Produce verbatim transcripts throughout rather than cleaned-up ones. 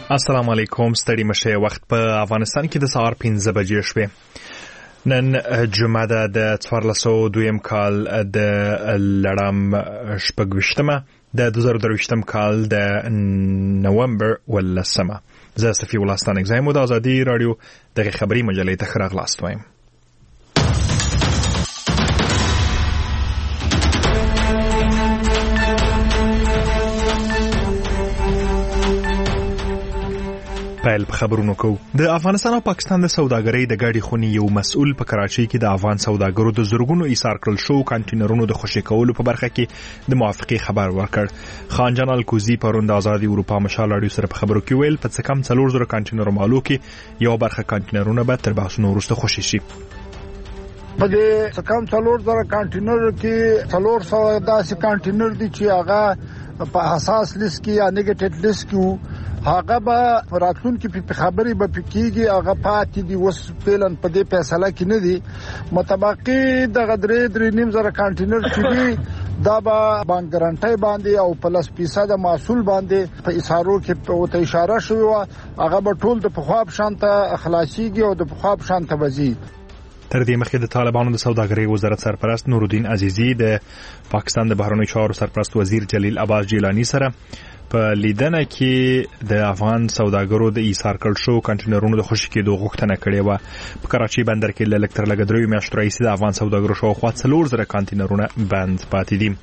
السلام علیکم. ستړي مشه. وخت په افغانستان کې د سهار پنځه بجې شوې. نن جمعه ده د څوارلس سوه دویم کال د لړم شپږویشتمه د دوه زره درویشتم کال د نومبر ولسمه. زه صفي الله ستانک زایم د ازادي رادیو دغه خبري مجلې ته ښه راغلاست وایم. پیل په خبرونو کو. د افغانستان او پاکستان د سوداګرۍ د ګاډي خونې یو مسؤل په کراچۍ کې د افغان سوداګرو د زرګونو ایثار کړل شو کانټینرونو د خوشي کولو په برخه کې د موافقې خبر ورکړ. خان جان الکوزي پرون د آزادي اروپا مشال رادیو سره په خبرو کې ویل په څه کم څلور زره کانټینر مالو کې یو برخه کانټینرونه به تر بحثونو وروسته خوشي شي. په دې څه کم څلور زره کانټینر کې څلور سوه داسې کانټینر دي چې هغه په حساس لیست کې یا نیگیټیو لیست کې هغه به راتلون کې په خبري به پکېږي. هغه پاتې دي اوس پلان په دې فیصله کې نه دي. متبقي د غدرې درې نیم زره کانټینر چې دي دا به بانک ګارانټي باندې او پلس فیصد محصول باندې په اشارو کې په ته اشاره شوی و. هغه به ټول د پخواب شانته اخلاصيږي او د پخواب شانته وځي. تر دې مخکې د طالبانو د سوداګرۍ وزارت سرپرست نورالدین عزیزی د پاکستان د بهرنیو چارو سرپرست وزیر جلیل عباس جیلانی سره په لیدنه کې د افغان سوداګرو د ایثار کړل شو کانټینرونو د خوشي کېدو غوښتنه کړې و. په کراچۍ بندر کې له لکتر لګدري میاشتو راځي د افغان سوداګرو شاوخوا څلور زره کانټینرونه بند پاتې دي.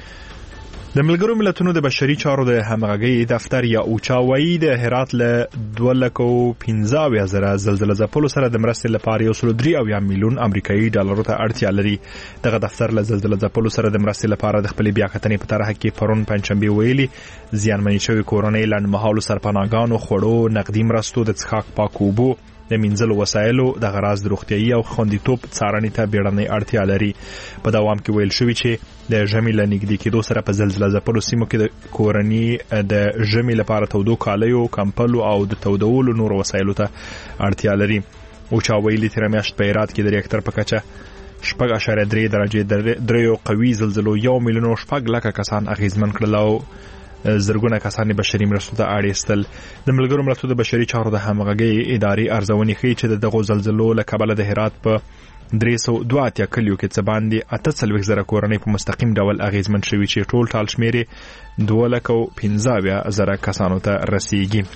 د ملګرو ملتونو د بشري چارو د همغږۍ دفتر یا اوچا وایي د هرات له دوه لکه پنځه اویا زره زلزله ځپلو سره د مرستې لپاره یو سل درې اویا میلیون امریکایي ډالرو ته اړتیا لري. دغه دفتر له زلزله ځپلو سره د مرستې لپاره د خپلې بیاکتنې په طرح کې پرون پنځشنبه ویلي زیانمنې شوې کورنۍ لنډمهالو سرپناهګانو خوړو نقدي مرستو د څښاک پاکو اوبو د منځلو وسایلو د غراض د روغتیايي او خوندیتوب څارنې ته بیړنۍ اړتیا لري. په دوام کې ویل شوی چې د ژمي له نږدې کېدو سره په زلزله ځپلو سیمو کې د کورنۍ د ژمي لپاره تودو کالیو کمپلو او د تودولو نور وسایلو ته اړتیا لري. اوچا ویلي تیر میاشت په هرات کې د ریاکټر په کچه شپږ اعشاریه درې درجې دریو قوي زلزلو یو میلیون او شپږ لکه کسان اغیزمن کړل او زرګونه کسان بشري مرستو ته اړ ایستل. د ملګرو ملتونو د بشري چارو د همغږۍ ادارې ارزونې ښیي چې دغه زلزلو له کبله د هرات په درې سوه دوه اتیا کلیو کې څه باندې اته څلوېښت زره کورنۍ په مستقیم ډول اغیزمن شوي چې ټول ټال شمېر یې دوه لکه پنځه اویا زره کسانو ته رسیږي.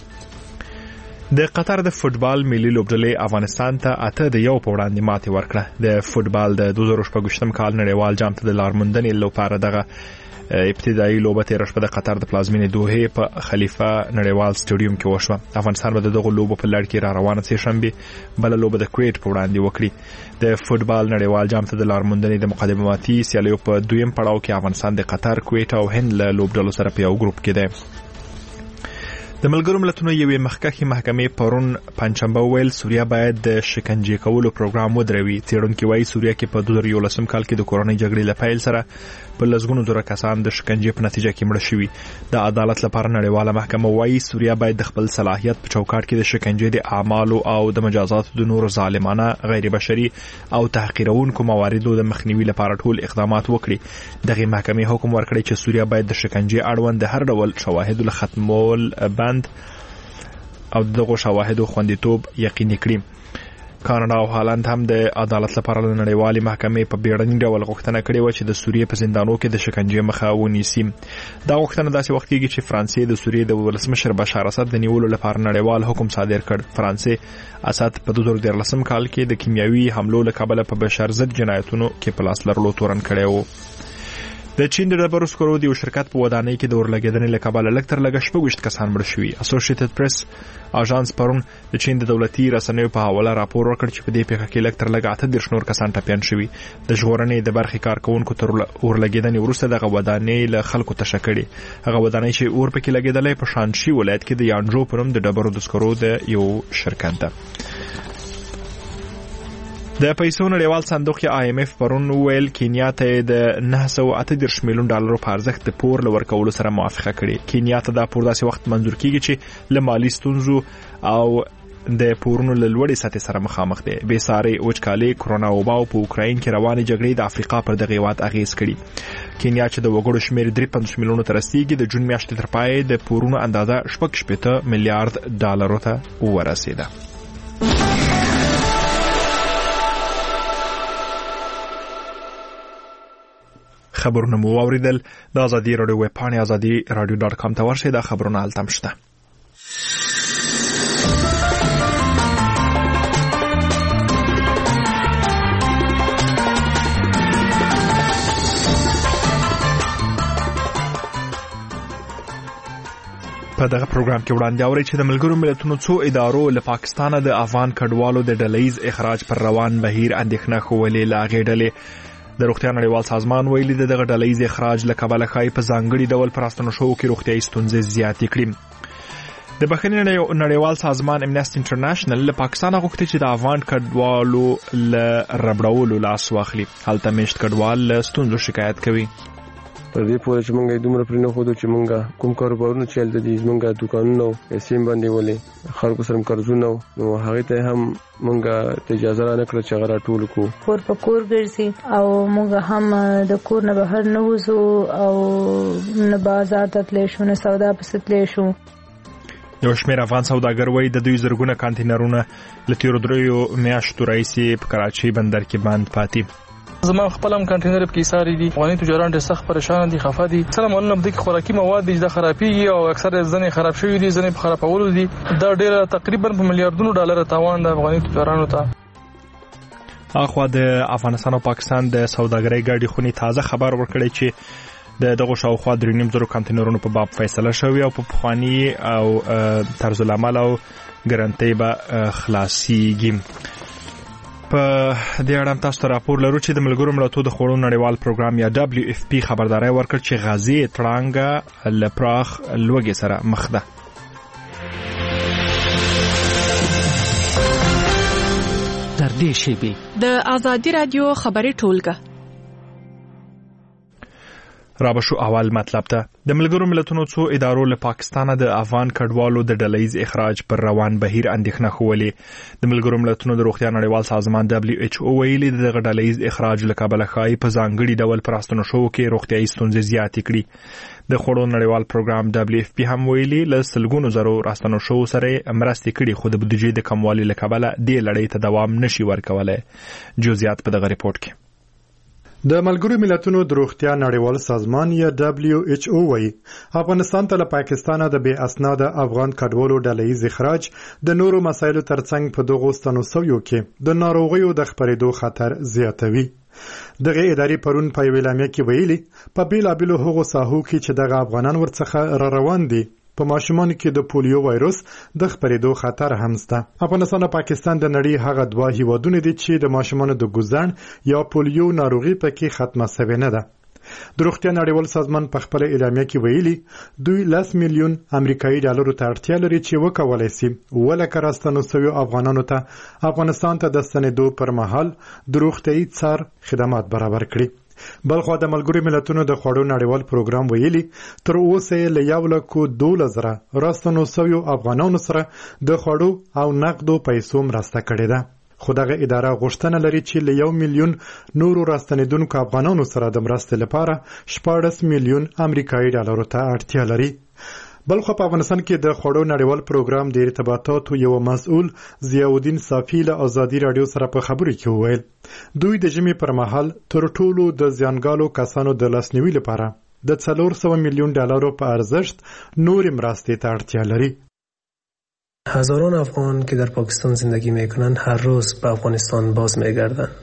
د قطر د فوتبال ملي لوبډلې افغانستان ته اته د یو په وړاندې ماتې ورکړه. د فوتبال د دوه زره شپږویشتم کال نړیوال جام ته د لارموندنې لپاره دغه ابتدایي لوبه تیر شپه د قطر د پلازمینې دوحې په خلیفه نړیوال سټیډیوم کې وشوه. افغانستان به دغه لوبه په لړ کې را روانه سي شنبه بل لوبه د کویت په وړاندې وکړي. د فوتبال نړیوال جام ته د لارموندنې د مقدماتي سیالیو په دویم پړاو کې افغانستان د قطر، کویت او هند له لوبډلو سره په یو ګروپ کې دی. د ملګرو ملتونو یوې مخکښې محکمې پرون پنځشنبه ویل سوریه باید د شکنجې کولو پروګرام ودروي. څېړونکي وایي سوریه کې په دوه زره یولسم کال کې د کورنۍ جګړې له پیل سره په لسګونو زره کسان د شکنجې په نتیجه کې مړه شوي. د عدالت لپاره نړیواله محکمه وایي سوریه باید د خپل صلاحیت په چوکاټ کې د شکنجې د اعمالو او د مجازاتو د نورو ظالمانه غیر بشري او تحقیرونکو مواردو د مخنیوي لپاره ټول اقدامات وکړي. دغه محکمې حکم ورکړی چې سوریه باید د شکنجې اړوند د هر ډول شواهدو له ختمول او دغه شواهدو خوندیتوب یقیني کړي. کاناډا او هالند هم د عدالت لپاره د نړیوالې محکمې په بیړني ډول غوښتنه کړې و چې د سوریې په زندانو کې د شکنجې مخه ونیسي. دا غوښتنه داسې وخت کېږي چې فرانسې د سوریې د ولسمشر بشار اسد د نیولو لپاره نړیوال حکم صادر کړ. فرانسې اسد په دوه زره دیارلسم کال کې د کیمیاوي حملو له کبله په بشر ضد جنایتونو کې په لاس لرلو تورن کړی و. د چین د ډبرو سکرو د یو شرکت په ودانۍ کې د اورلګېدنې له کبله لږ تر لږه شپږویشت کسان مړه شوي. اسوسییټډ پریس اژانس پرون د چین د دولتي رسنیو په حواله راپور ورکړ چې په دې پیښه کې لږ تر لږه اته دېرش نور کسان ټپیان شوي. د ژغورنې د برخې کارکوونکو تر اورلګېدنې وروسته دغه ودانۍ له خلکو تشه کړې. هغه ودانۍ چې اور پکې لګېدلی په شانشي ولایت کې د یانجو په نوم د ډبرو د سکرو د یو شرکت ده. د پیسو نړیوال صندوق یا آی ایم ایف پرون ویل کینیا ته د نه سوه اته دېرش میلیون ډالرو په ارزښت د پور له ورکولو سره موافقه کړې. کینیا ته دا پور داسې وخت منظور کیږي چې له مالي ستونزو او د پورونو له لوړې سطحې سره مخامخ دی. بې ساري وچکالي، کرونا وبا او په اوکراین کې روانې جګړې د افریقا پر دغه هېواد اغېز کړي. کینیا چې د وګړو شمېر درې پنځوس میلیونو ته رسیږي، د جون میاشتې تر پای د پورونو اندازه شپږ شپېته میلیارډ ډالرو ته ورسېده. خبرونه مو واوریدل. د ازادي راډیو ویب پاڼې ازادي راډیو ډاټ کام ته ورشئ. دا خبرونه هلته هم شته. په دغه پروګرام کې وړاندې اورئ چې د ملګرو ملتونو څو ادارو له پاکستانه د افغان کډوالو د ډلهییز اخراج پر روان بهیر اندېښنه ښولې. له هغې ډلې د روغتیا نړیوال سازمان ویلي د دغه ډلهییز اخراج له کبله ښایي په ځانګړي ډول په راستنو شوو کې روغتیایي ستونزې زیاتې کړي. د بخښنې نړیوال سازمان امنیسټي انټرنیشنل له پاکستانه غوښتي چې د افغان کډوالو له ربړولو لاس واخلي. هلته میشت کډوال له ستونزو شکایت کوي. پر دې پورې چې مونږ دومره پرې نه خو چې مونږ کوم کاروبارونه چې هلته دي مونږ دوکانونه پیسې باندې ولې خلکو سره قرضونه نو هغه ته هم مونږ اجازه را نکړه چې هغه ټول کو کور په کور ګرځي او مونږ هم د کور نه بهر نه وځو او نه بازار ته تللی شو نه سودا پسې تللی شو. یو شمېر افغان سوداګر وایي د دوی زرګونه کانتینرونه له تېرو دریو میاشتو راهیسې په کراچۍ بندر کې بند پاتې. زما خپل هم کانټینر په کې ساري دي. افغاني تجاران ډېر سخت پریشان دي، خفه دي. سره معلومه ده چې خوراکي مواد دي د خرابېږي او اکثره ځنې خراب شوي دي، ځنې په خرابولو دي. دا ډېر تقریبا په میلیارډونو ډالر تاوان د افغاني تجارانو ته. اخوا د افغانستان او پاکستان د سوداګرۍ ګاډي خونې تازه خبر ورکړی چې د دغه شاوخوا درې نیم زرو کانټینرونو په باب فیصله شوې او په پخواني او طرز العمل او ګارانټۍ به خلاصيږي. په دې اړه هم تاسو ته راپور لرو چې د ملګرو ملتونو د خوړو نړیوال پروګرام یا دبلیو اف پی خبرداری ورکړ چې غازي تړانګه له پراخ لوږې سره مخ ده. تر دې شیبې د ازادي رادیو خبري ټولګه رابشو اول مطلب ته د ملګرو ملتونو څو ادارو له پاکستانه د افغان کډوالو د ډلهییز اخراج پر روان بهیر اندېښنه ښولې. د ملګرو ملتونو د روغتیا نړیوال سازمان دبلیو ایچ او ویلي د دغه ډلهییز اخراج له کبله ښایي په ځانګړي ډول په راستنو شوو کې روغتیایي ستونزې زیاتې کړي. د خوړو نړیوال پروګرام دبلیو اف پی هم ویلي له سلګونو زرو راستنو شوو سره مرستې کړي، خو د بودیجې د کموالي له کبله دې لړۍ ته دوام نشي ورکولی. جزئیات په دغه ریپورت کې. د ملګرو ملتونو د روغتیا نړیوال سازمان یا دبلیو ایچ او وايي افغانستان ته له پاکستانه د بې اسناده افغان کډوالو ډلهییز اخراج د نورو مسایلو ترڅنګ په دغو ستنوسویو کې د ناروغیو د خپرېدو خطر زیاتوي. دغه ادارې پرون په یوه اعلامیه کې ویلي په بیلابیلو هغو ساحو کې چې دغه افغانان ورڅخه را روان دي په ماشومانو کې د پولیو وایروس د خپرېدو خطر هم شته. افغانستان او پاکستان د نړۍ هغه دوه هیوادونه دي چې د ماشومانو د ګوزڼ یا پولیو ناروغي پکې ختمه شوې نه ده. د روغتیا نړیوال سازمان په خپل اعلامیه کې ویلي دوی لس میلیون امریکایي ډالرو ته اړتیا لري چې وکولای شي ولکه راستنو شویو افغانانو ته افغانستان ته د ستنېدو پر مهال د روغتیایي څار خدمات برابر کړي. بلخوا د ملګرو ملتونو د خوړو نړیوال پروګرام ویلي تر اوسه له یو لکو دولس زره راستنو شویو افغانانو سره د خوړو او نقدو پیسو مرسته کړې ده. خو دغه اداره غوښتنه لري چې له یو میلیون نورو راستنېدونکو افغانانو سره د مرستې لپاره شپاړس میلیون امریکایي ډالرو ته اړتیا لري. بلخو په افغانستان کې د خوړو نړیوال پروګرام د ارتباطاتو یو مسؤل ضیاءالدین صافی له ازادي رادیو سره په خبرو کې وویل دوی د ژمي پر مهال تر ټولو د زیانګالو کسانو د لاسنیوي لپاره د څلور سوه میلیون ډالرو په ارزښت نورې مرستې ته اړتیا لري. هزاران افغان که در پاکستان زندگی میکنند هر روز به افغانستان باز میگردند.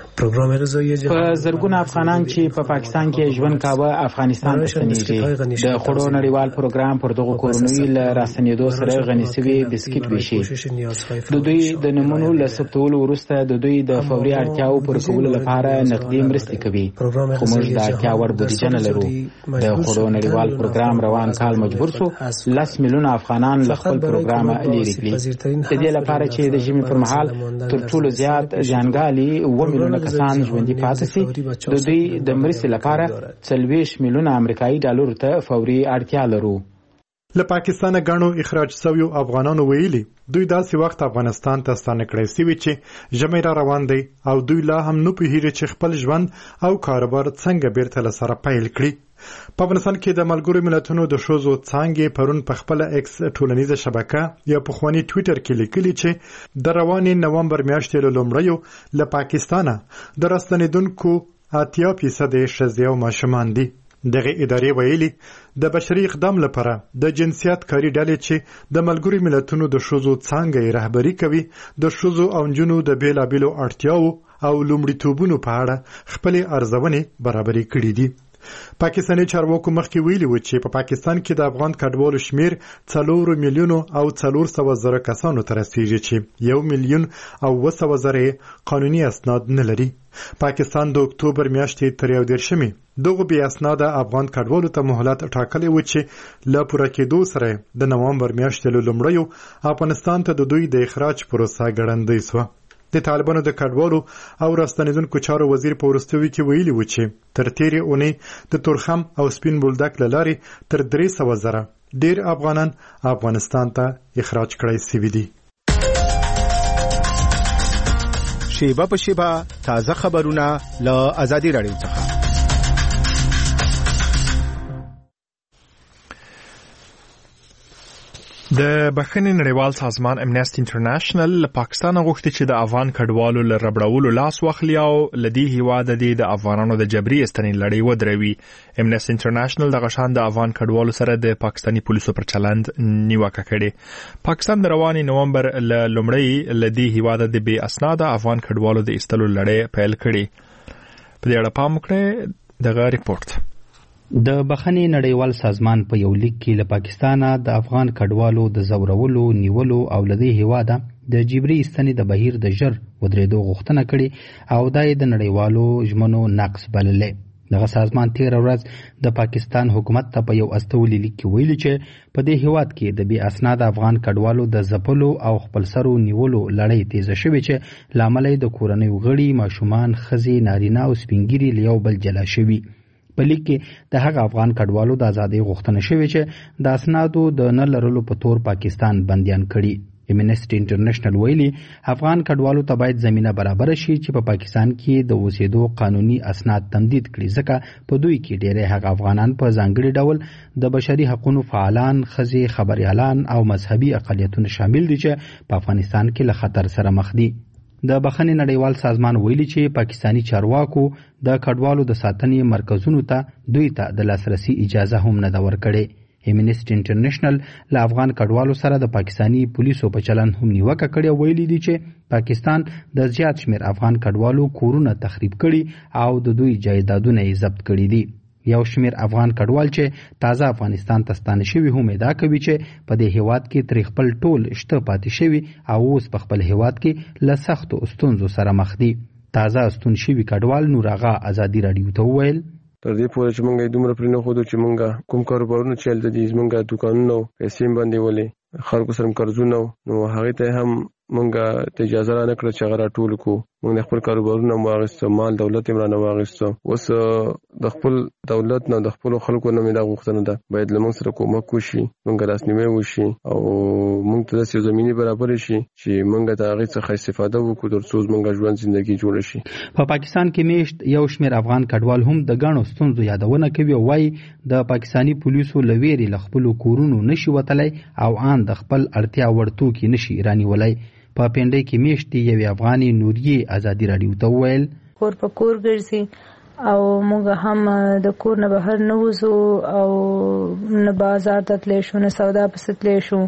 په زرګونه افغانان چې په پاکستان کې ژوند کاوه افغانستان ته ستنېږي. د خوړو نړیوال پروګرام پر دغو کورنیو له راستنېدو سره غني شوي بسکټ ویشي. د دوی د نومونو له ثبتولو وروسته د دوی د فوري اړتیاو پوره کولو لپاره نقدي مرستې کوي، خو موږ د اړتیا وړ بودیجه نه لرو. د خوړو نړیوال پروګرام روان کال مجبور شو لس میلیونه افغانان له خپل پروګرامه لرې کړي، د دې لپاره چې د ژمي پر مهال تر ټولو زیات ژوندګالي اووه میلیونه کسان ژوندي پاتې شي. د دوی د مرستې لپاره څلوېښت میلیونه امریکایي ډالرو ته فوري اړتیا لرو. له پاکستانه غاڼو اخراج شویو افغانانو ویلي دوی داسې وخت افغانستان ته ستانه کړی سوي چې ژمی را روان دی او دوی لا هم نه پوهیږي چې خپل ژوند او کاروبار څنګه بیرته له سره پیل کړي. په افغانستان کې د ملګرو ملتونو د ښځو څانګې پرون په خپله ایکس ټولنیزه شبکه یا پخواني ټویټر کې لیکلي چې د روانې نومبر میاشتې له لومړیو له پاکستانه د راستنېدونکو اتیا فیصده ښځې او ماشومان دي. دغه ادارې ویلي د بشري اقدام لپاره د جنسیت کاري ډلې چې د ملګرو ملتونو د ښځو څانګه یې رهبري کوي د ښځو او نجونو د بیلابیلو اړتیاو او لومړیتوبونو په اړه خپلې ارزونې برابري کړي دي. پاکستاني چارواکو مخکې ویلي و چې په پا پاکستان کې د افغان کډوالو شمیر څلور میلیونو او څلور سوه زره کسانو ته رسیږي چې یو میلیون او اوه سوه زره قانوني اسناد نه لري. پاکستان د اکتوبر میاشتې تر یو دېرشمې دغو بې اسناده افغان کډوالو ته مهلت ټاکلی و چې له پوره کېدو سره د نومبر میاشتې له لومړیو افغانستان ته د دوی د اخراج پروسه ګړندۍ سوه. د طالبانو د کډوالو او راستنېدونکو چارو وزیر په وروستیو کې ویلي و چې تر تېرې اونۍ د تورخم او سپین بولدک له لارې تر درې سوه زره ډېر افغانان افغانستان ته اخراج کړی سوي دي. شیبه په شیبه تازه خبرونه له ازادي راډیو څخه. د بخښنې نړیوال سازمان امنیسټي انټرنیشنل له پاکستان غوښتي چې د افغان کډوالو له ربړولو لاس واخلي او له دې هیواده د افغانانو د جبري استنې لړۍ ودروي. امنیسټي انټرنیشنل دغه شان د افغان کډوالو سره د پاکستاني پولیسو پر چلند نیوکه کړې. پاکستان د روانې نومبر له لومړۍ له دې هیواده د بې اسناده افغان کډوالو د ایستلو لړۍ پیل کړې. په دې اړه پام وکړئ دغه ریپورت. د بخښنې نړیوال سازمان په یو لیک کې له پاکستانه د افغان کډوالو د زورولو نیولو او لدی هیواده د جبري استنې د بهیر د ژر ودرېدو غوښتنه کړې او دا د نړیوالو ژمنو نقض بللې. دغه سازمان تیر ورځ د پاکستان حکومت ته په یو استولي لیک کې ویلي چې په دې هیواد کې د بې اسناد افغان کډوالو د ځپلو او خپلسرو نیولو لړۍ تیزه شوې چې لامل د کورنۍ غړي ماشومان ښځې نارینه او سپینګیري له یو بل جلا شوي. په لیک کې د هغه افغان کډوالو د ازادۍ غوښتنه شوې چې د اسنادو د نه لرلو په تور پاکستان بندیان کړي. امنیسټي انټرنیشنل ویلي افغان کډوالو ته باید زمینه برابر شي چې په پاکستان کې د اوسېدو قانوني اسناد تمدید کړي ځکه په دوی کې ډېری هغه افغانان په ځانګړي ډول د بشري حقوقو فعالان ښځې خبريالان او مذهبي اقلیتونه شامل دي چې په افغانستان کې له خطر سره مخ دي. د بخښنې نړیوال سازمان ویلي چې پاکستانی چارواکو د کډوالو د ساتنې مرکزونو ته دوی ته د لاسرسي اجازه هم نه ده ورکړې. امنیسټي انټرنیشنل له افغان کډوالو سره د پاکستانی پولیسو په چلند هم نیوکه کړې او ویلي دي چې پاکستان د زیات شمېر افغان کډوالو کورونه تخریب کړي او د دوی جایدادونه یې ضبط کړي دي. یو شمېر افغان کډوال چې تازه افغانستان ته ستانه شوي هم ادعا کوي چې په دې هیواد کې ترې خپل ټول شته پاتې شوي او اوس په خپل هیواد کې له سختو ستونزو سره مخ دي. تازه ستون شوي کډوال نور آغا ازادي راډیو ته وویل تر دې پورې چې موږ دومره پرې نه ښودو چې موږ کوم کاروبارونه چې هلته دي زموږ دوکانونه پیسې هم باندې ولې خلکو سره قرضونه نو هغې ته هم موږ ته اجازه را نه کړه چې هغه راټول کړو. موږ د خپل کاروبارونه هم واخیسته مال دولت یې رانه واخیسته. اوس د خپل دولت نه د خپلو خلکو نه مې دا غوښتنه ده باید له موږ سره کومک وشي موږ لاسنیوی وشي او موږ ته داسې یو زمینې برابرې شي چې موږ د هغې څخه استفاده وکړو تر څو زموږ ژوند زندګي جوړه شي. په پاکستان کې میشت یو شمېر افغان کډوال هم د ګڼو ستونزو یادونه کوي او وایي د پاکستاني پولیسو له ویرې له خپلو کورونو نشي وتلی او ان د خپل اړتیا وړ توکي نشي رانیولی. په پینډۍ کې میشتې یوې افغانې نوریې ازادي راډیو ته وویل کور په کور ګرځي او موږ هم د کور نه بهر نه وځو او نه بازار ته تللی شو نه سودا پسې تللی شو.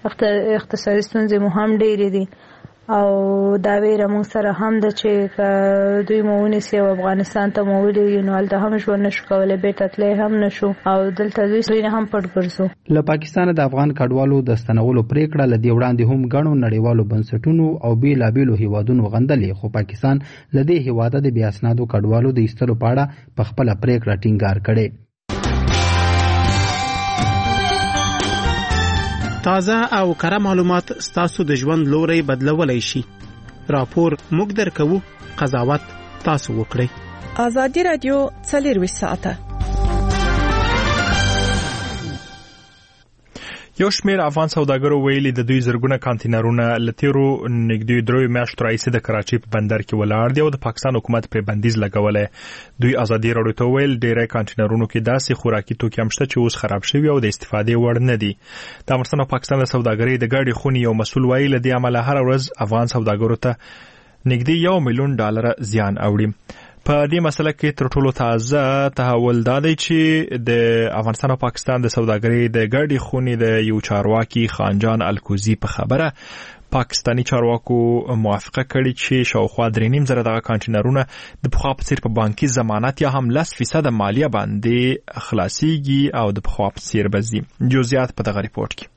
اقتصادي ستونزې مو هم ډېرې دي او دا ویره موږ سره هم ده چې که دوی مو ونیسي او افغانستان ته مو ولیږي نو هلته هم ژوند نشو کولی بیرته تللی هم نشو او دلته دوی نه هم پټ ګرځو. له پاکستانه د افغان کډوالو د ستنولو پریکړه له دې وړاندې هم ګڼو نړیوالو بنسټونو او بېلابېلو هیوادونو غندلې خو پاکستان له دې هیواده د بې اسنادو کډوالو د ایستلو په اړه په خپله پریکړه ټینګار کړی. تازه او کره معلومات ستاسو د ژوند لوري بدلولای شي. راپور موږ درکوو، قضاوت تاسو وکړئ. ازادي رادیو څلور ساعته یو شمېر افغان سوداګرو ویلي د دوی زرګونه کانټینرونه له تیرو نږدې درې میاشتو راهیسې د کراچۍ په بندر کې ولاړ دي او د پاکستان حکومت پرې بندیز لګولی. دوی ازادي راډیو ته ویل ډېری کانټینرونو کې داسې خوراکي توکي هم شته چې اوس خراب شوي او د استفادې وړ نه دي. د افغانستان او پاکستان د سوداګرۍ د ګډې خونې یو مسؤل وایي له دې امله هره ورځ افغان سوداګرو ته نږدې یو میلیون ډالره زیان اوړي. په دې مسله کې تر ټولو تازه تحول دا دی چې د افغانستان او پاکستان د سوداګرۍ د ګډې خونې د یو چارواکي خانجان الکوزي په خبره پاکستانی چارواکو موافقه کړې چې شاوخوا درې نیم زره دغه کانټینرونه د پخوا په څیر په بانکي ضمانت یا هم لس فیصد مالیه باندې خلاصيږي او د پخوا په څیر به ځي. جزئیات په دغه ریپورت کې.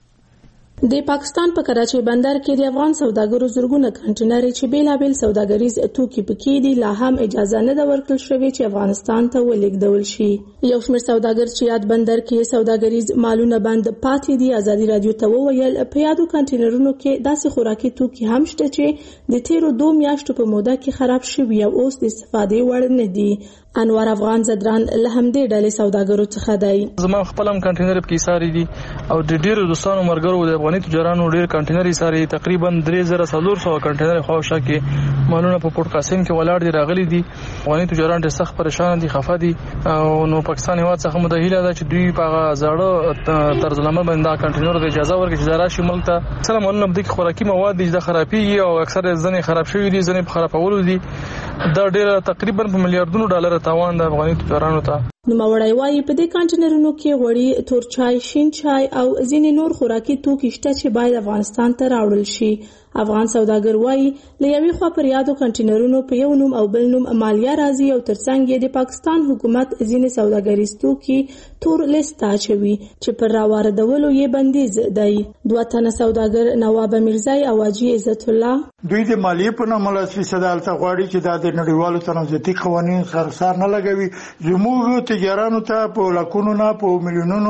د پاکستان په کراچۍ بندر کې د افغان سوداګرو زرګونه کانټینر چې بیلابل سوداګریز توکي پکې دي لا هم اجازه نه ده ورکړل شوې چې افغانستان ته ولېږدول شي. یو شمېر سوداګر چې یاد بندر کې سوداګریز مالونه بند پاتې دي ازادي راډیو ته وویل په یادو کانټینرونو کې داسې خوراکي توکي هم شته چې د تیرو دوه میاشتو په موده کې خراب شوي او اوس د استفادې وړ نه دي. انوار افغان زدران له همدې ډلې سوداګرو څخه دی. زما خپل هم کانټینر په ساري دي او د ډیرو دوستانو مرګرو د افغاني تجارانو ډیر کانټینر ساري تقریبا درې زره څلور سوه کانټینر خواوشا کې مالونه په پورت قاسم کې ولاړ دي راغلي دي. افغاني تجاران ډېر سخت پریشان دي خفه دي او نو پاکستان هیواد څخه متهیله ده چې دوی په زړه طرز العمل باندې کانټینر د اجازه ورکړي چې راشي ملک ته. سره مالونه د خوراکي مواد دي د خرابېږي او اکثر ځنې خراب شوي دي ځنې په خرابولو دي. دا ډېر تقریبا په میلیارډونو ډالر تاوان د افغاني تجارانو ته. نوموړی وایي په دې کانټینرونو کې غوړي، تور چای، شین چای او ځینې نور خوراکي توکي شته چې باید افغانستان ته راوړل شي. افغان سوداګر وایي له یوې خوا پر یادو کانټینرونو په یو نوم او بل نوم مالیه راځي او ترڅنګ یې د پاکستان حکومت ځینې سوداګریز توکي تور لیست ته اچوي چې پر راواردولو یې بندیز دی. دوه تنه سوداګر نواب میرزای او حاجي عزت الله دوی د مالیې په نامه لس فیصد هلته غواړي چې دا د نړیوالو تنازعاتي قوانین سره سر نه لګوي. زموږ تجارانو ته په لکونو نه په میلیونونو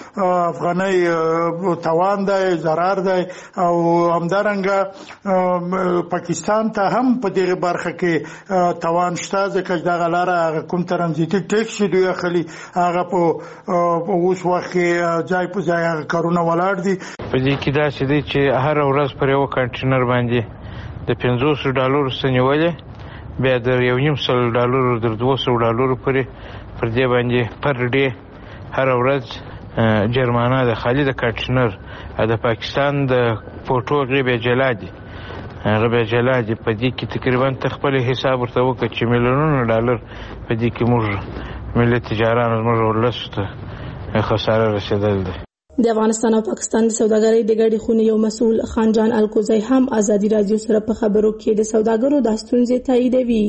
افغانۍ تاوان دی، ضرر دی او همدارنګه پاکستان ته هم په دغه برخه کې تاوان شته ځکه چې دغه لاره کوم ترانزیتي ټیکس چې دوی اخلي هغه په اوس وخت کې ځای په ځای هغه کارونه ولاړ دي. په دې کې داسې دی چې هر ورځ پر یو کانټینر باندې د پنځوس ډالرو سنیولې بیا د یو نیم سل ډالرو تر دوه سوه ډالرو پورې پر دې باندې پر ډې هر ورځ جرمانه د خالي د کانټینر د پاکستان د فوټو غیبه جلا دي غیبه جلا دي په دې کې تقریبا تخپل حساب ورته وکړي چې میلیونونو ډالر په دې کې موږ ملي تجاران موږ ولسته خساره رسیدل دي. د افغانستان او پاکستان د سوداګرۍ د ګډې خونې یو مسؤل خانجان الکوزی هم ازادي راډیو سره په خبرو کې د سوداګرو د ستونزې تاییدوي.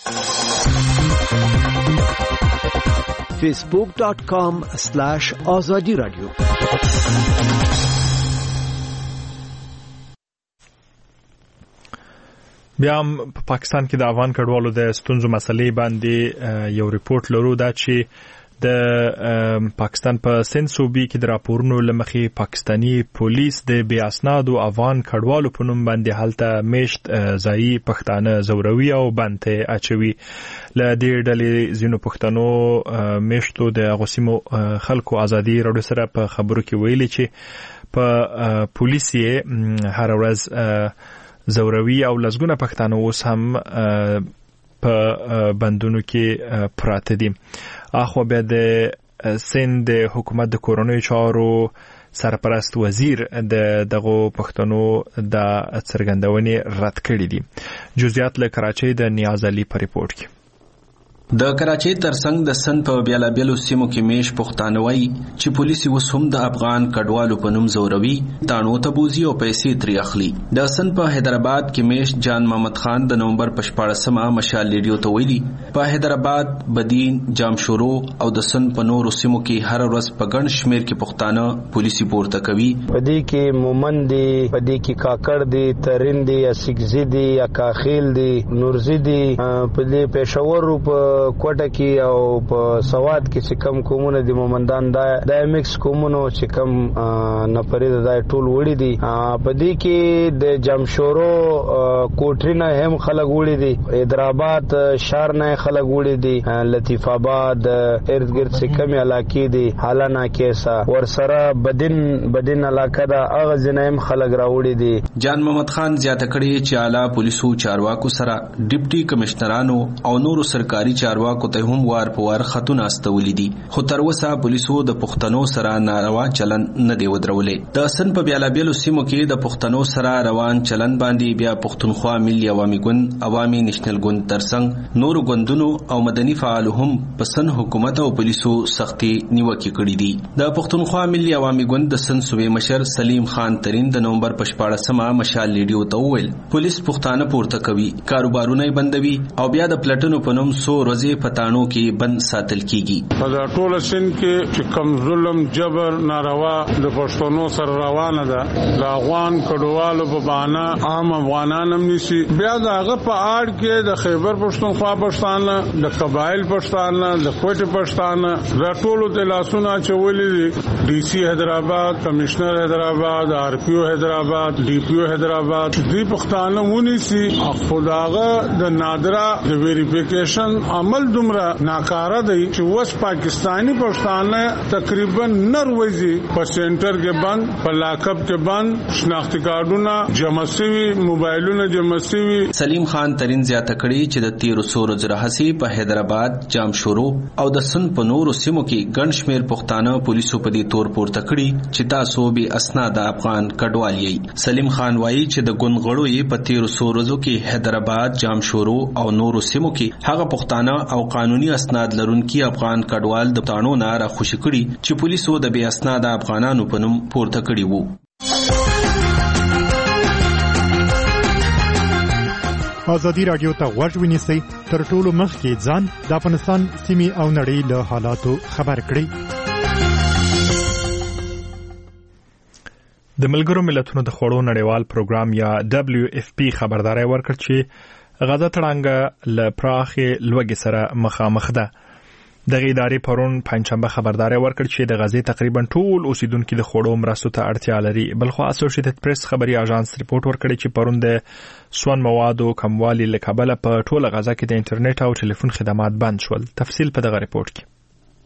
facebook dot com slash azadi radio. بیا هم په پاکستان کې د افغان کډوالو د ستونزو مسلې باندې یو ریپورت لرو دا چې د پاکستان په سند صوبې کې د راپورونو لمخې پاکستانی پولیس د بې اسنادو افغان کډوالو په نوم باندې هلته میشت ځایي پښتانه زوروي او بند اچوي. له دې ډلې ځینو پښتنو میشتو د غوسیمو خلکو ازادي راډیو سره په خبرو کې ویلي چې په پولیس یې هر ورځ زوروي او لسګونه پښتانه اوس هم په بندونو کې پراته دي. اخو بیا د سند حکومت د کورونی چارو سرپرست وزیر د دغه پښتنو د څرګندونې رد کړې دي. جزئیات له کراچۍ د نیاز علي په ریپورت کې. د کراچۍ ترڅنګ د سند په بیلابیلو سیمو کې میش پښتانه وایي چې پولیس اوس هم د افغان کډوالو په نوم زوروي، تانو ته بوزي او پیسې ترې اخلي. د سند په حیدرآباد کې میش جان محمد خان د نومبر په شپاړسمه مشال ریډیو ته ویلي په حیدرآباد، بدین، جامشورو او د سند په نورو سیمو کې هر ورځ په ګڼ شمېر کې پښتانه پولیسي پورته کوي. په دې کې مومن دي، په دې کې کاکړ دي، ترین دي، اسګزي دي، اکاخیل دي، نورزي دي، په دې پېښور په کوټه کې او په سواد کې چې کم قومونه د مومندان د میکس قومونو چې کم نفرید د ټول وړي دي په دې کې د جمشورو کوټرینه هم خلک وړي دي حیدرآباد شهر نه خلک وړي دي لطیف آباد ارد گرد چې کم علاقې دي حالانه کیسا ورسره بدن بدن علاقه دا هغه ځنایم خلک راوړي دي. جان محمد خان زیاته کړي چې اعلی پولیسو چارواکو سره ډیپټي کمشنرانو او نورو سرکاري چارواکو ته هم وار په وار خطونه استولې دي خو تر اوسه پولیسو د پښتنو سره ناروا چلن نه دی ودرولې. د سن په بیلابیلو سیمو کې د پښتنو سره روان چلن باندې بیا پښتونخوا ملي عوامي ګوند عوامي نېشنل ګوند ترڅنګ نورو ګوندونو او مدني فعالو هم په سن حکومت او پولیسو سختي نیوکې کړې دي. د پښتونخوا ملي عوامي ګوند د سن صوبې مشر سلیم خان ترین د نومبر په شپاړسمه مشال لیډیو ته وویل پولیس پښتانه پورته کوي کاروبارونه بندوي او بیا د پلټنو په نوم سو ورځې پټانو کې بند ساتل کیږي. په ټول سن کې چې کم ظلم جبر ناروا د پښتنو سره روانه ده د افغان کډوالو په بهانه عام افغانان هم نشي بیا دغه په اړ کې د خیبر پښتونخوا پښتانه د قبایل پښتانه د کوټه پښتانه د ټولو د لاسونه چولې ډي سي حیدرآباد کمشنر حیدرآباد آر پی او حیدرآباد ډي پی او حیدرآباد دې پښتانه ونی سي خداغه د نادرا د ویریفیکیشن عمل دومره ناکاره دی چې وس پاکستانی پښتانه تقریبا نروزی په سنټر کې بند په لاکب کې بند شناختی کارتونه جمع شوي موبایلونه جمع شوي. سلیم خان ترین زیاته کړي چې د تیرو سورو جرحسي په حیدرآباد جامشورو او د سن په نورو سیمو کې ګڼ شمېر پښتانه پولیسو په دې تور پورته کړي چې تاسو به اسناد افغان کډوال یې. سلیم خان وایي چې د ګوند غړو یې په تیرو سورو کې حیدرآباد جامشورو او نورو سیمو کې هغه پښتانه او قانوني اسناد لرونکي افغان کډوال د پښتنو نه را خوشی کړي چې پولیسو د بې اسناد افغانانو په نوم پورته کړي وو. ازادي رادیو ته غوږ ونیسئ تر ټولو مخکې ځان د افغانستان سیمې او نړۍ له حالاتو خبر کړئ. د ملګرو ملتونو د خوړو نړیوال پروګرام یا دبليو اف پی خبرداري ورکړ چې غزه تړانګه له پراخې لوږې سره مخامخ ده. دغه ادارې پرون پنځشنبه خبرداري ورکړ چې د غزې تقریبا ټول اوسیدونکو د خوړو مرستو ته اړتیا لري. بلخو اسوسییټډ پریس خبري اژانس ریپورت ورکړی چې پرون د سون موادو کموالي له کبله په ټوله غزه کې د انټرنیټ او ټلیفون خدمات بند شول. تفصیل په دغه ریپورت کې.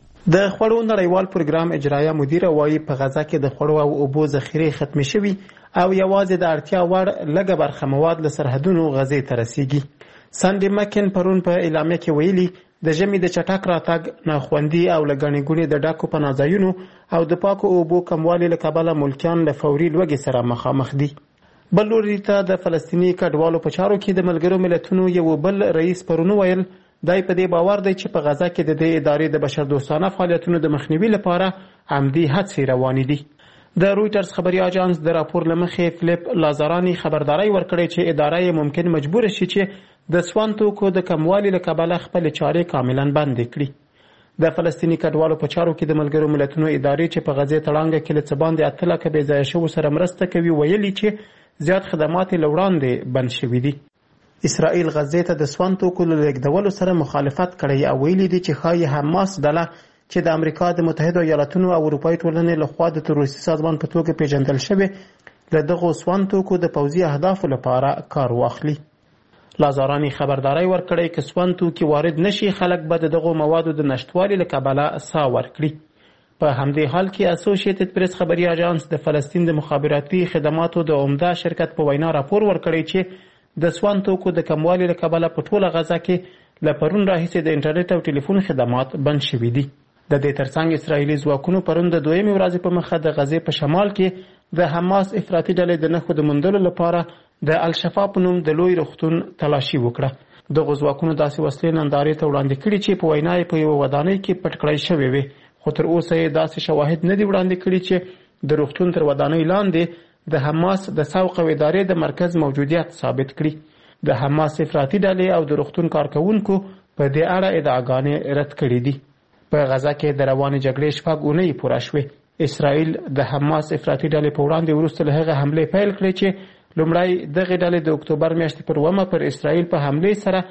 د خوړو نړیوال پروګرام اجرایه مدیر وایي په غزه کې د خوړو او اوبو ذخیره ختم شوي او یوازې د اړتیا وړ لږه برخه مواد له سرحدونو غزې ته رسیږي. سانډي مکن پرون په اعلامیه کې ویلي د ژمي د چټک راتګ ناخوندي او لګڼې ګونې د ډاکو پناځایونو او د پاکو اوبو کموالي له کبله ملکیان له فوري لوږې سره مخامخ دي. بل لوري ته د فلسطیني کډوالو په چارو کې د ملګرو ملتونو یو بل رئیس پرون ویل دای په دې باور دی چې په غزه کې د دې ادارې د بشردوستانه فعالیتونو د مخنیوي لپاره عمدي هڅې روانې دي. د رويټرز خبري اژانس د راپور لمخې فلیپ لازارانی خبرداري ورکړې چې ادارې ممکن مجبور شي چې د سوان توکو د کموالي له کبله خپل چارې کاملا بند کړي. د فلسطیني کډوالو په چارو کې د ملګرو ملتونو ادارې چې په غزې تړانګه کې له څه باندې اته لکه بې ځایه شوو سره مرسته کوي ویلي چې زیات خدمات له وړاندې بند شوي دي. اسرائیل غزې ته د سوان توکو له لېږدولو سره مخالفت کړی او ویلي دي چې ښایي حماس ډله چې د امریکا د متحده ایالاتونو او اروپایي ټولنې لخوا د تروریستي سازمان په توګه پیژندل شوی له دغو سوان توکو د پوځي اهدافو لپاره کار واخلي. لازارانی خبرداري ورکړی چې سوان توکي وارد نشي خلک به دغه موادو د نشټوالي له کبله سا ورکړي. په همدې حال کې اسوسییټډ پریس خبري اژانس د فلسطین د مخابراتي خدماتو د عمده شرکت په وینا راپور ورکړی چې د سوان توکو د کموالي له کبله په ټوله غزه کې له پرون راهیسې د انټرنیټ او ټلیفون خدمات بند شوي دي. د دې ترڅنګ اسرایلي ځواکونو پرون د دویمې ورځې په مخه د غزې په شمال کې د حماس افراطي ډلې د نښو د موندلو لپاره د الشفا په نوم د لوی روغتون تلاشي وکړه. دغو ځواکونو داسې وسلې نندارې ته وړاندې کړي چې په وینا یې په یوه ودانۍ کې پټ کړی شوې وې، خو تر اوسه یې داسې شواهد نه دي وړاندې کړي چې د روغتون تر ودانۍ لاندې د حماس د سوق او ادارې د مرکز موجودیت ثابت کړي. د حماس افراطي ډلې او د روغتون کارکوونکو په دې اړه ادعاګانې رد کړي دي. په غزه کې د روانې جګړې شپږ اونۍ پوره شوې. اسرائیل د حماس افراطي ډلې په وړاندې وروسته له هغه حملې پیل کړې چې لومړی دغه ډلې د اکتوبر میاشتې پر اوومه پر اسرائیل په حملې سره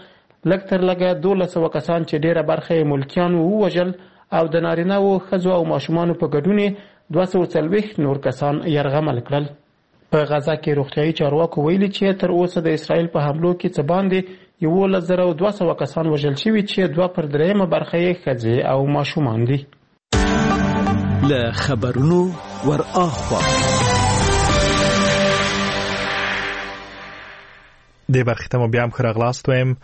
لږ تر لږه دولس سوه کسان چې ډیره برخه یې ملکیان ووژل او د نارینه و ښځو او ماشومانو په ګډون دوه سوه څلوېښت نور کسان یرغمل کړل. په غزه کې روغتیايي چارواکو ویلي چې تر اوسه د اسرائیل په حملو کې څه باندې یولس زره دوه سوه کسان وژل شوي چې دوه پر درېیمه برخه یې ښځې او ماشومان دي. له خبرونو ور اخوا د برخې ته مو بیا هم ښه راغلاست وایم.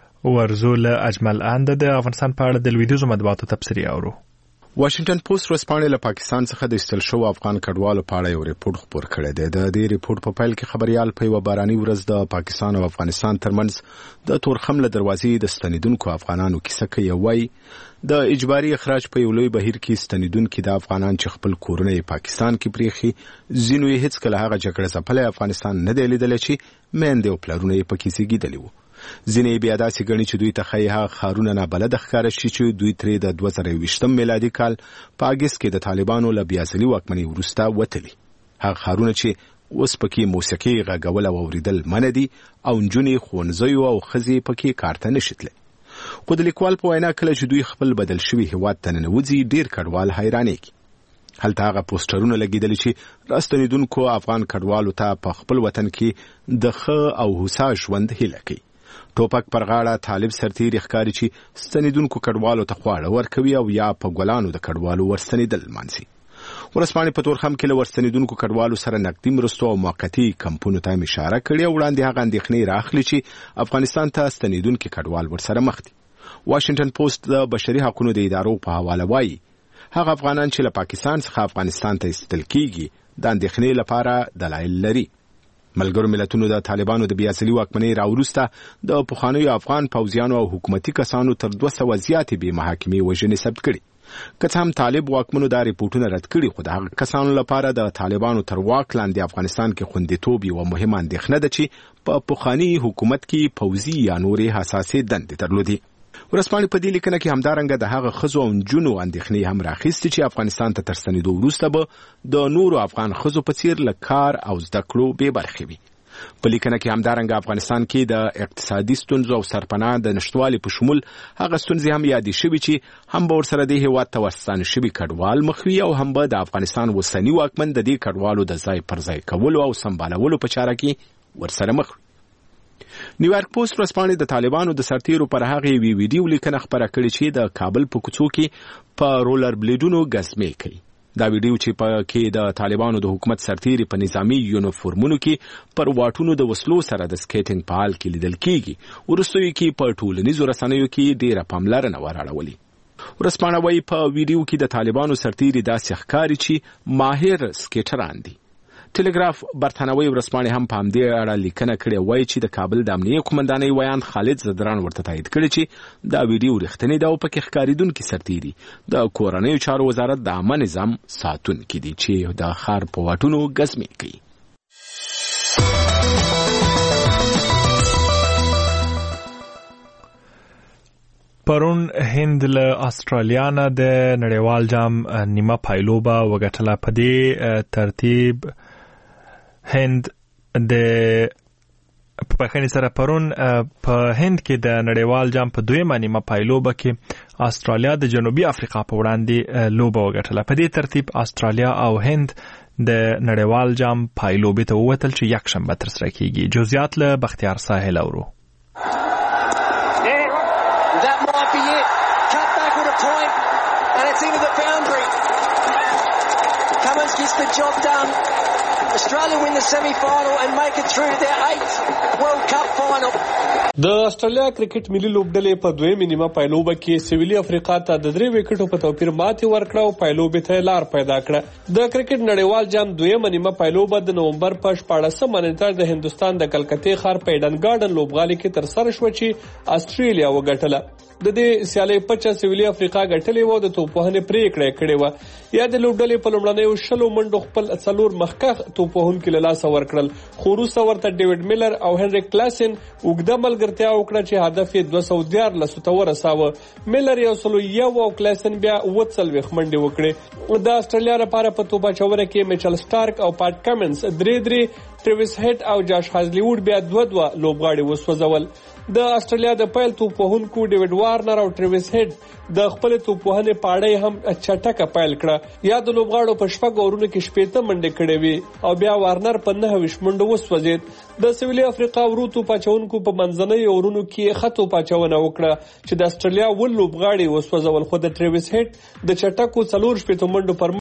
ورځو له اجمل انده د افغانستان په اړه د لویدیځو مطبوعاتو تبصرې اورو. واشنگټن پوسټ ورځپاڼې له پاکستان څخه د ایستل شوو افغان کډوالو په اړه یو ریپورت خپور کړی دی. د دې ریپورت په پیل کې خبريال په یوه باراني ورځ د پاکستان او افغانستان ترمنځ د تورخم له دروازې د ستنیدونکو افغانانو کیسه کوي. وایي د اجباري اخراج په یو لوی بهیر کې ستنیدونکي د افغانان چې خپل کورونه یې پاکستان کې پریخي، ځینو یې هیڅ کله هغه جګړه ځپلی افغانستان نه دی لیدلی چې میندې او پلرونه یې پکې زیږېدلي وو. ځینې بیا داسې ګڼي چې دوی ته ښایي هغه ښارونه نابلده ښکاره شي چې دوی ترې د دوه زره یوویشتم میلادي کال په اګست کې د طالبانو له بیاځلي واکمنۍ وروسته وتلي. هغه ښارونه چې اوس پکې موسیقي غږول او اورېدل منع دي او نجونې ښوونځیو او ښځې پکې کار ته نشي تللی. خو د لیکوال په وینا کله چې دوی خپل بدل شوي هېواد ته ننوځي ډېر کډوال حیرانېږي. هلته هغه پوسټرونه لګېدلي چې راستنېدونکو افغان کډوالو ته په خپل وطن کې د ښه او هوسا ژوند هیله کوي. ټوپک پر غاړه طالب سرتیري ښکاري چې ستنېدونکو کډوالو ته خواړه ورکوي او یا په ګلانو د کډوالو ورستنېدل مانځي. ورځپاڼې په تورخم کې له ورستنېدونکو کډوالو سره نقدي مرستو او موقتي کمپونو ته هم اشاره کړې او وړاندې هغه اندېښنې راخلي چې افغانستان ته ستنېدونکي کډوال ورسره مخ دي. واشنګټن پوسټ د بشري حقوقو د ادارو په حواله وایي هغه افغانان چې له پاکستان څخه افغانستان ته ایستل کیږي د اندېښنې لپاره دلایل لري. ملګرو ملتونو د طالبانو د بیاځلي واکمنۍ راوروسته د پخوانیو افغان پوځیانو او حکومتي کسانو تر دوه سوه زیاتې بې محاکمې وژنې ثبت کړي. که څه هم طالب واکمنو دا ریپورټونه رد کړي، خو د هغه کسانو لپاره د طالبانو تر واک لاندې افغانستان کې خوندیتوب یوه مهمه اندېښنه ده چې په پخواني حکومت کې پوځي یا نورې حساسې دندې درلودې. ورځپاڼې په دې لیکنه کې همدارنګه د هغه ښځو او نجونو اندېښنې هم راخیستې چې افغانستان ته تر ستنېدو وروسته به د نورو افغان ښځو په څیر له کار او زده کړو بې برخې وي. په لیکنه کې همدارنګه افغانستان کې د اقتصادي ستونزو او سرپناه د نشتوالي په شمول هغه ستونزې هم یادې شوي چې هم به ورسره دې هېواد ته ورستانه شوي کډوال مخ وي او هم به د افغانستان اوسني واکمن د دې کډوالو د ځای پر ځای کولو او سمبالولو په چاره کې ورسره مخ وي. نیویارک پوسټ ورځپاڼې د طالبانو د سرتیرو پر هغه یوې ویډیو لیکنه خپره کړې چې د کابل په کوڅو کې په رولر بلیډونو ګزمې کوي. دا ویډیو چې په کې د طالبانو د حکومت سرتیري په نظامی یونیفورمونو کې پر واټونو د وسلو سره د سکیټینګ په حال کې لیدل کیږي، وروسته یې کې په ټولنیزو رسنیو کې ډیره پاملرنه وراړولې. ورځپاڼه وایي په ویډیو کې د طالبانو سرتیري داسې ښکاري چې ماهر سکیټران دي. ټلګراف برتانوي ورځپاڼې هم په همدې اړه لیکنه کړې، وایي چې د کابل د امنیه قومندانۍ ویان خالد زدران ورته تایید کړی چې دا ویډیو رښتینې ده او پکې ښکارېدونکي سرتیري د کورنیو چارو وزارت د عامه نظام ساتونکي دي چې د ښار په واټونو ګزمې کوي. پرون هند له استرالیا نه د نړیوال جام نیمه پایلوبه وګټله. په دې ترتیب هند د په سره پرون په هند کې د نړیوال جام په دویمه نیمه پایلوبه کې استرالیا د جنوبي افریقا په وړاندې لوبه وګټله. په دې ترتیب استرالیا او هند د نړیوال جام پایلوبې ته ووتل چې یکشنبه ترسره کیږي. جزئیات له بختیار ساحل اورو. Gets the job done. Australia win the semi-final and make it through to their eighth World Cup final. د استرالیا کرکټ ملي لوبډلې په دویمه نیمه پایلوبه کې سویلي افریقا ته د درې وکټو په توپیر ماتې ورکړه او پایلوبې ته لار پیدا کړه. د کرکټ نړیوال جام دویمه نیمه پایلوبه د نومبر په شپاړسمه نیټه د هندستان د کلکتې ښار په ایډن ګارډن لوبغالي کې ترسره شوه چې استرالیا وګټله. د دې سیالۍ پچه سویلي افریقا ګټلې وه، د توپوهنې پریکړه کړې وه. یا د لوبډلې په لومړنیو شلو منډو خپل څلور مخکښ توپوهونکي له لاسه ورکړل، خو وروسته ورته ډیوډ میلر او هنریک کلاسن اوږده ملګرتیا وکړه چې هدف یې دوه سوه دیارلسو ته ورساوه. میلر یو سلو یو او کلاسن بیا اووه څلوېښت منډې وکړې. د استرالیا لپاره په توپ اچونه کې میچل سټارک او پاټ کمنز درې درې ټریویس هیټ او جاش هازلیوډ بیا دوه دوه لوبغاړي وسوځول. د استرالیا د پیل توپ وهونکو ډیوډ وارنر او ټریویس هیټ د خپل توپ وهنې پاړۍ هم چټکه پیل کړه. یا د لوبغاړو په شپږ اورونو کې شپېته منډې کړې وي او بیا وارنر په نهه ویشت منډو وسوځید. د سویلي افریقا ورو توپ اچونکو په منځنۍ اورونو کې ښه توپ اچونه وکړه چې د استرالیا ول لوبغاړي وسوځول، خو د ټریویس هیټ د چټکو څلور شپېته منډو پر